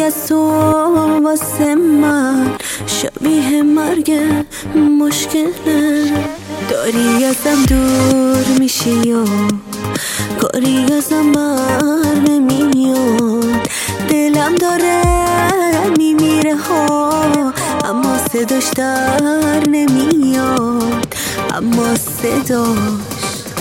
از تو واسه من شبیه مرگ مشکله. داری ازم دور میشی و کاری ازم بر نمیاد. دلم داره میمیره ها اما صداش در نمیاد. اما صداش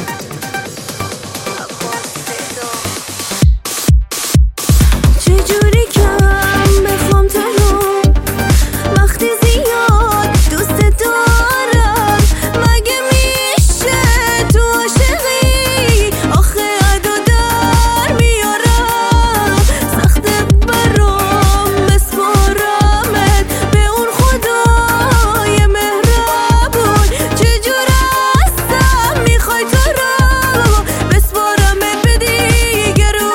چجوری کم بخوام تو رو وقتی زیاد دوست دارم. مگه میشه تو عاشقی آخه عدو در میارم. سخته برام بسپارمت به اون خدای مهربون. چجور هستم میخوای تو رو بسپارمت به دیگرون.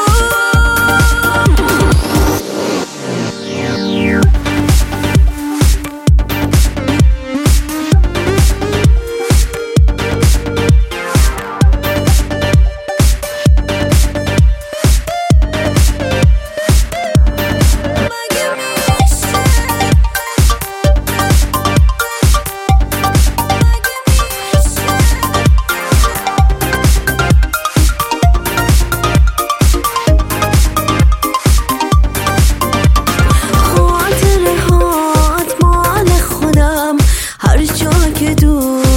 هر جا که دور